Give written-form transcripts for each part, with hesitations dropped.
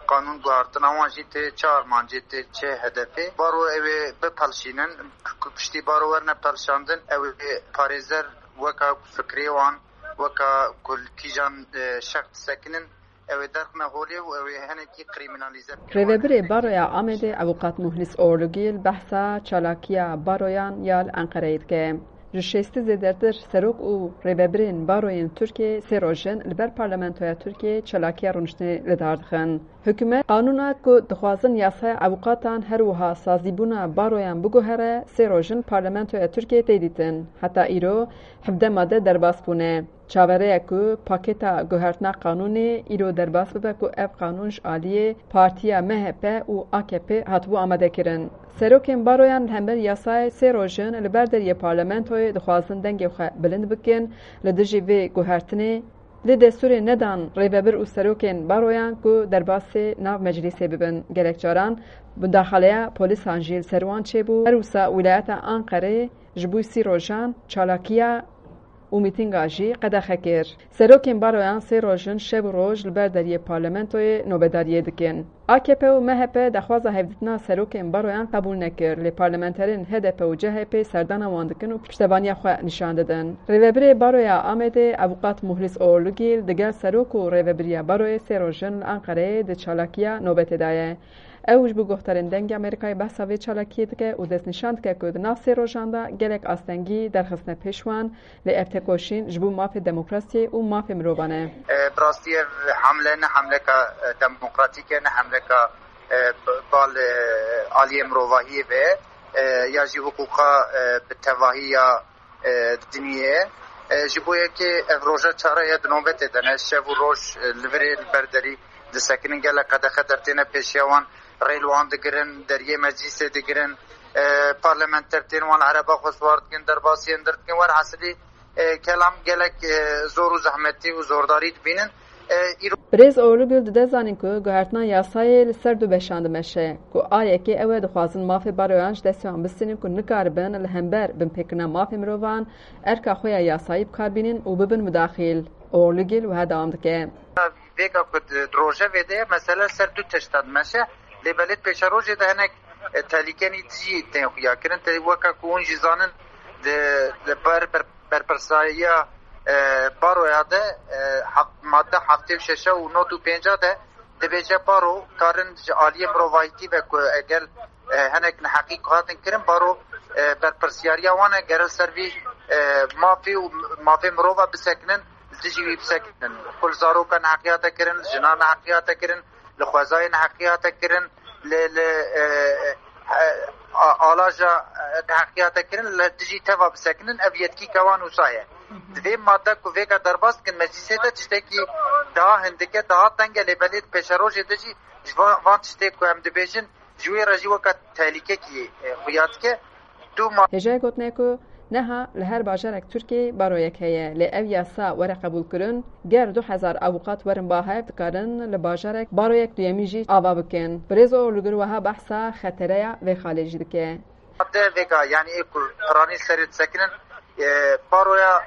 قانون گوارتنا وان جیت چهار مانجیت چه هدفه بارو اوی بپلشینن پشتی بارو ورنه پلشاندن اوی پارێزەر وەکا فکرێوان وەکا کولکیجان شەخت سەکنن اوی درخنه هولی و اوی هنکی کریمینالیزه ریوبری بارویا آمده اوقات مهندس اورلوگیل بحثا چالاکیا بارویان یال انقره که جشستی زدردر سروک و ریوبرین باروین ترکیه سروژن لبر پارلمانتویا ترکیه چالاکیا رونشنه لداردخن حکومت قانونا که دخوازن یاسای اوقاتان هر وها سازیبونا بارویان بگوهره سروژن پارلمانتویا ترکیه تیدیتن حتی ایرو 17 ماده درباس بونه چاوره که پاکتا گوهرتنا قانونی ایرو درباس ببه که اف قانونش آلیه پارتیا MHP و AKP هاتبو آمده کرن. سروکین بارویان همبر یاسای سروژن لبر دریه پارلمانتوی دخوازن دنگی خواه بلند بکن لدجی وی گوهرتنی لدستور ندان ریوبر و سروکین بارویان که درباس ناو مجلسی ببن گلکجاران بداخله پولیس هنجیل سروان چه بو هروسا ولایت آنقره جبوی سروژان چالاکیا و میتینگا جی قدخه کر. سروکین بارویان سی روژن شب و روژ لبر دریه پارلمانتوی نوبداریه دکن. AKP و MHP دخوازه هفدتنا سروکین بارویان قبول نکر لی پارلمانترین HDP و CHP سردان واندکن و پشتبانی خواه نشان دادن. ریوبری بارویا آمده اوقات مهندس اورلوگیل دگر سروک و ریوبری باروی سی روژن انقره د چالاکیا نوبت دایه. اوج بو گفتارن دنگ امریکای بحثا وی چالاکی دکه و دست نشاند که کود ناف سی روژاندا گلک آستنگی در خصن پیشوان لی ارتکوشین جبو ماف دموکراسی و ماف مروبانه. براستی حمله نه حمله که دموکراتیکه نه حمله که بال عالی مروباهی و یا جی حقوقا بتواهی یا دنیه جبویه که روژا چاره ید نوبت دنه شب و روش لوری البردری دسکنن گلک قدخه در تینه پیشیوان ریلوان دگرن دریه مجلس دگرن پارلمانتر تینوان عربا خسوارد کن در باسی اندرد کن ور حاصلی کلام گلک زور و زحمتی و زورداری بینن بریز اورلوگیل دده زانین که گوهرتنا یاسای لسر دو بشاند مشه که آیه که اوه دخوازن مافی بارویانش دستیوان بستینین که نکاربن لهمبر بن پیکنا مافی مروان ارکا خویا یاسایی بکار بینین و ببن مداخل اورلوگیل و هده آمدکه ویگا کد دروژه ویده مثلا سر دو تشتاد مشه لیبلت پیش روژه ده هنک تالیکنی تجی تین خویا کرن تلی وکا کون جیزانن بر پرساییا بارو یاده ماده هفته و ششه و نوت و پینجا ده دبیجه بارو کارن عالی مروایتی و اگر هنک نحقیق هاتن کرن بارو بر پرسیاریا وانه گرل سروی مافی مرووا بسکنن دجوی بسکنن کل زارو کن حقیقتا کرن جنان حقیقتا کرن لخوازای حقیقتا کرن آلاجا حقیقتا کرن لدجی توا بسکنن اویتکی کوان وسایه دوی ماده که ویگا درباست کن مجلسه ده چشته که daha هندکه daha تنگه لیبلیت پیشروش دجی وان چشته که هم دبیجن جوی رجی وکا تحلیکه که خویات که دو ماده هجای گوتنه که نها لهر باجرک ترکی بارویک هیه لی او یاسا وره قبول کرن گر 2000 اوقات ورن باهایف دکارن لباجرک بارویک دویمیجی آوا بکن بریز اورلوگر وها بحثا خطره و خالجی دکه ماده ویگا یعنی ایکل پرانی سرید سکنن بارویا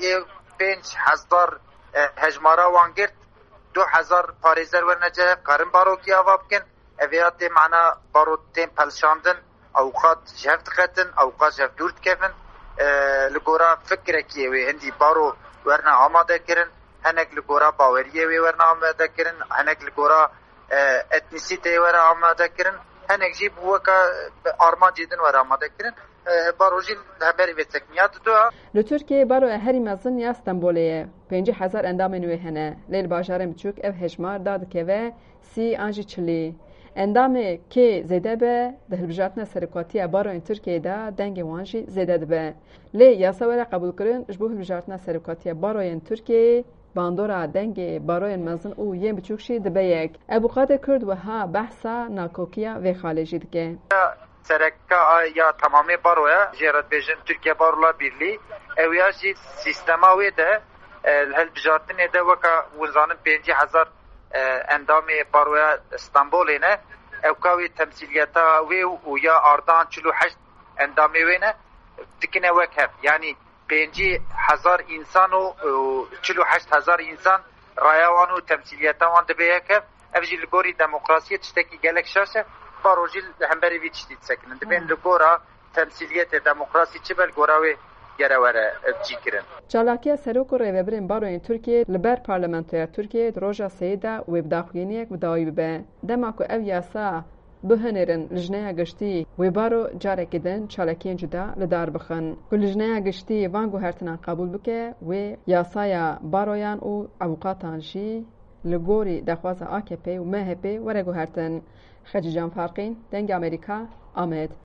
5000 هجمارا وانگرد 2000 پاریزر ورنجه قرن بارو کی آوا بکن اویات معنا بارو تیم پلشاندن اوقات جهفت خطن اوقات جهفت دورت کفن لگورا فکر کیه هندی بارو ورنا آماده کرن هنگ لگورا باوریه ورنا آماده کرن هنگ لگورا اتنیسیته ورنا آماده کرن هنگ جیب وکا آرمان جیدن ورنا آماده کرن باروجی هبری به تکنیات دو لترکیه بارو هری مزن یا استانبولیه 5000 اندام نوی هنه لیل باجارم چوک اف هجمار داد که و سی آنجی چلی اندامه که زیده به دهلبجاتنا سرکاتی بارو این ترکیه دا دنگ وانجی زیده به لی یاسا وره قبول کرن جبوه بجاتنا سرکاتی بارو این ترکیه باندورا دنگ بارو این مزن او یم بچوکشی دبه یک ابوقاد کرد و ها بحثا ناکوکیا و خالجی دکه سرکا یا تمامی بارویا جیرد بیجن ترکیه بارولا بیرلی اویا جی سیستماوی ده الهلبجاتنی ده وکا وزانن 5000 اندام بارویا استانبول نه اوکاوی تمثیلیتا وی و یا اردان 48 اندام وینه دکنه وکف یعنی 5000 انسان و 48000 انسان رایوان و تمثیلیتا وان دبه یکف افجي لغوري ديمقراطيه تشتكي قالك شاشه باروجي همبري في تشتي تسكن دبين لغورا تمثيليه ديمقراطي تشبل غوراوي گرورا جیکرن. چالاکیا سروک و ریوبرین باروین ترکیه لبر پارلمانتویا ترکیه روژا سیدا و بداخوینیک بداوی به دما کو او یاسا بهنرن لجنه گشتی و بارو جاره کدن چالاکین جدا لدار بخن کو لجنه گشتی وانگو هرتنان قبول بکه و یاسایا بارویان و اوقاتان جی لگوری دخواز AKP و MHP ورگو هرتن. خجیجان فارقین دنگ امریکا آمد.